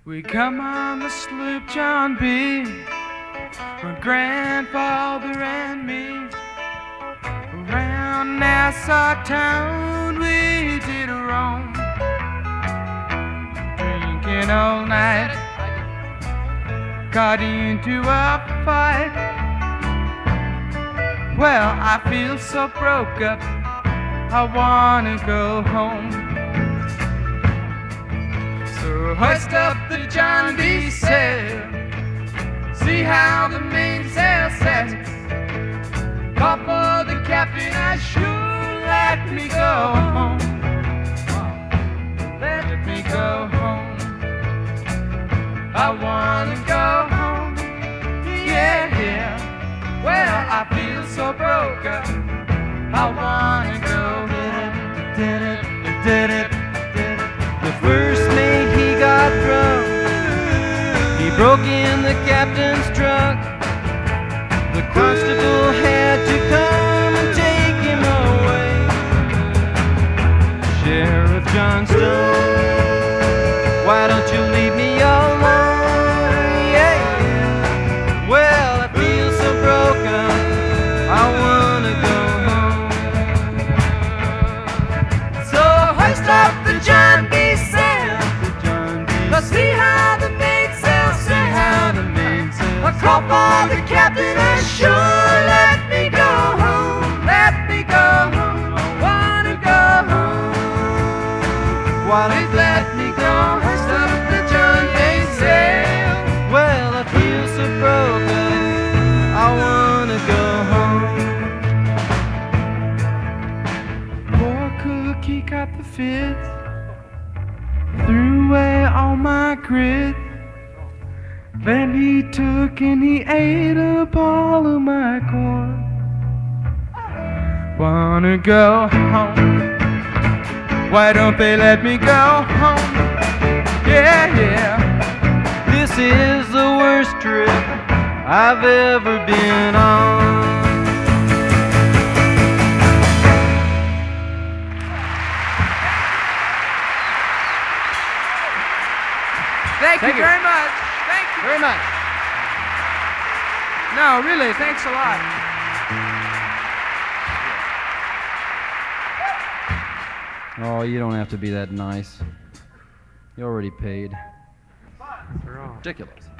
We come on the sloop John B, my grandfather and me. Around Nassau town we did roam, drinking all night, got into a fight. Well, I feel so broke up, I wanna go home. So hoist up the John B. sail, see how the mainsail sets. Call for the captain, I sure let me go home. Let me go home. I wanna go home. Yeah, yeah. Well, I feel so broke up, I wanna go home. The first mate, he got drunk. He broke in the captain's truck. The constable had to come and take him away. Sheriff Johnstone, why don't you leave me alone? Yeah. Well, I feel so broken, I wanna go home. So hoist up the John B. sail, let's see how the mainsail sails. I call for the captain and sure let me go home. Let me go home. I wanna go home. Please let me go. Hoist up the John B. sail. Well, I feel so broken, I wanna go home. Poor cook, he got the fits, threw away all my grits. Then he took and he ate up all of my corn. Wanna go home, why don't they let me go home? Yeah, yeah. This is the worst trip I've ever been on. Thank you very much. Thank you Very much. No, really, thanks a lot. Oh, you don't have to be that nice. You already paid. Ridiculous.